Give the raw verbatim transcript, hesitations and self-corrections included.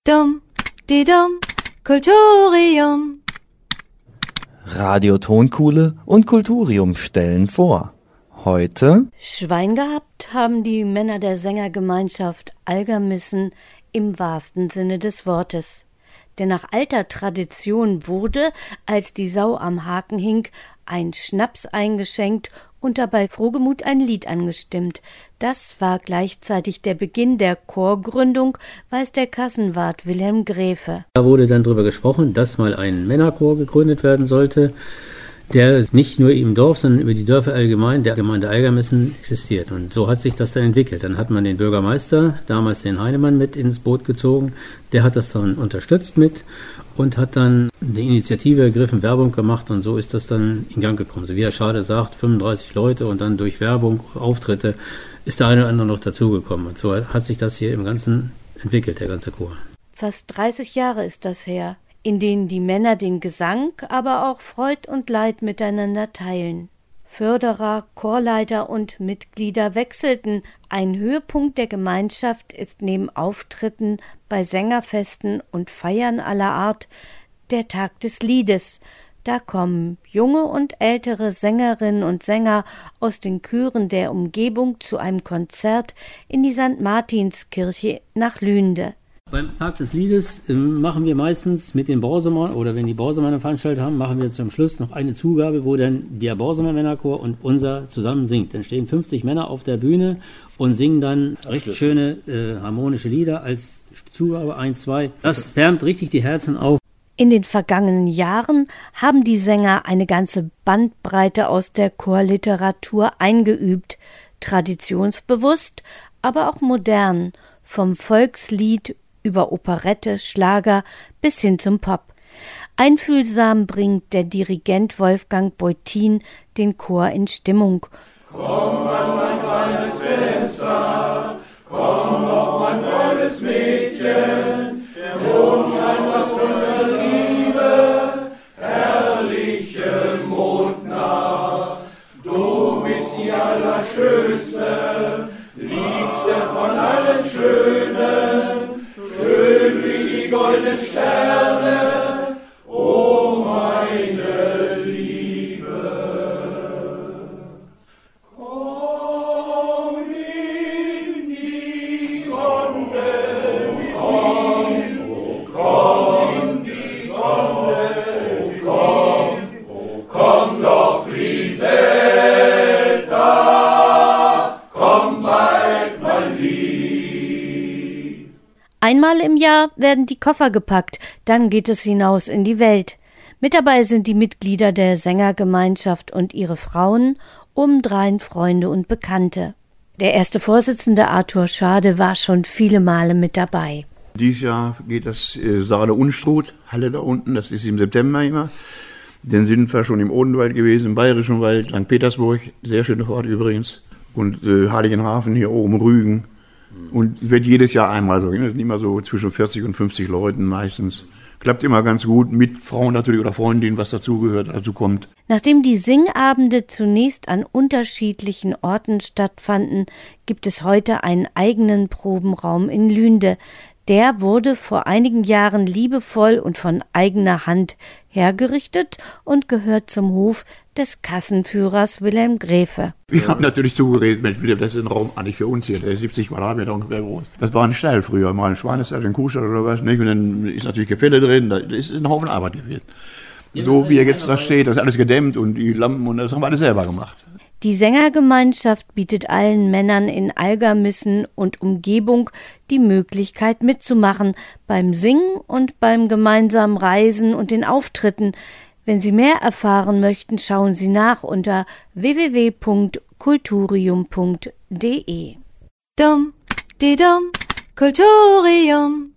Dum, di dum, Kulturium. Radio Tonkuhle und Kulturium stellen vor. Heute Schwein gehabt haben die Männer der Sängergemeinschaft Algermissen im wahrsten Sinne des Wortes. Denn nach alter Tradition wurde, als die Sau am Haken hing, ein Schnaps eingeschenkt und dabei frohgemut ein Lied angestimmt. Das war gleichzeitig der Beginn der Chorgründung, weiß der Kassenwart Wilhelm Gräfe. Da wurde dann darüber gesprochen, dass mal ein Männerchor gegründet werden sollte, der nicht nur im Dorf, sondern über die Dörfer allgemein, der Gemeinde Algermissen, existiert. Und so hat sich das dann entwickelt. Dann hat man den Bürgermeister, damals den Heinemann, mit ins Boot gezogen. Der hat das dann unterstützt mit und hat dann eine Initiative ergriffen, Werbung gemacht, und so ist das dann in Gang gekommen. So wie Herr Schade sagt, fünfunddreißig Leute, und dann durch Werbung, Auftritte, ist der eine oder andere noch dazugekommen. Und so hat sich das hier im Ganzen entwickelt, der ganze Chor. Fast dreißig Jahre ist das her, in denen die Männer den Gesang, aber auch Freud und Leid miteinander teilen. Förderer, Chorleiter und Mitglieder wechselten. Ein Höhepunkt der Gemeinschaft ist neben Auftritten bei Sängerfesten und Feiern aller Art der Tag des Liedes. Da kommen junge und ältere Sängerinnen und Sänger aus den Chören der Umgebung zu einem Konzert in die Sankt Martinskirche nach Lünde. Beim Tag des Liedes äh, machen wir meistens mit den Borsemann, oder wenn die Borsemann eine Veranstaltung haben, machen wir zum Schluss noch eine Zugabe, wo dann der Borsemann Männerchor und unser zusammen singt. Dann stehen fünfzig Männer auf der Bühne und singen dann richtig schöne äh, harmonische Lieder als Zugabe, ein, zwei. Das wärmt richtig die Herzen auf. In den vergangenen Jahren haben die Sänger eine ganze Bandbreite aus der Chorliteratur eingeübt, traditionsbewusst, aber auch modern, vom Volkslied über Operette, Schlager bis hin zum Pop. Einfühlsam bringt der Dirigent Wolfgang Beutin den Chor in Stimmung. Komm an mein kleines Fenster, komm doch mein kleines Mädchen, der Mond scheint aus unserer Liebe, herrliche Mondnacht. Du bist die Allerschönste, liebste von allen Schönen, schön wie die goldenen Sterne, o meine Liebe. Komm in die Sonne, komm, oh komm in die Sonne, komm, oh komm doch, Lisetta, komm bald, mein Lieb. Einmal im Jahr werden die Koffer gepackt, dann geht es hinaus in die Welt. Mit dabei sind die Mitglieder der Sängergemeinschaft und ihre Frauen, obendrein Freunde und Bekannte. Der erste Vorsitzende Arthur Schade war schon viele Male mit dabei. Dieses Jahr geht das äh, Saale Unstrut, Halle da unten, das ist im September immer. Dann sind wir schon im Odenwald gewesen, im Bayerischen Wald, Sankt Petersburg, sehr schöne Ort übrigens. Und äh, Heiligenhafen hier oben, Rügen. Und wird jedes Jahr einmal so, das sind immer so zwischen vierzig und fünfzig Leuten meistens. Klappt immer ganz gut, mit Frauen natürlich oder Freundinnen, was dazugehört, dazu kommt. Nachdem die Singabende zunächst an unterschiedlichen Orten stattfanden, gibt es heute einen eigenen Probenraum in Lünde. Der wurde vor einigen Jahren liebevoll und von eigener Hand hergerichtet und gehört zum Hof des Kassenführers Wilhelm Gräfe. Wir haben natürlich zugeredet, Mensch, das ist ein Raum eigentlich für uns hier, der ist siebzig Quadratmeter ungefähr groß. Das war ein Stall früher, mal ein Schweinestall, ein Kuhstall oder was, nicht? Und dann ist natürlich Gefälle drin, da ist ein Haufen Arbeit gewesen. Ja, so wie er jetzt da steht, das ist alles gedämmt und die Lampen und das haben wir alles selber gemacht. Die Sängergemeinschaft bietet allen Männern in Algermissen und Umgebung die Möglichkeit mitzumachen beim Singen und beim gemeinsamen Reisen und den Auftritten. Wenn Sie mehr erfahren möchten, schauen Sie nach unter w w w punkt kulturium punkt de. Dum, di dum, Kulturium.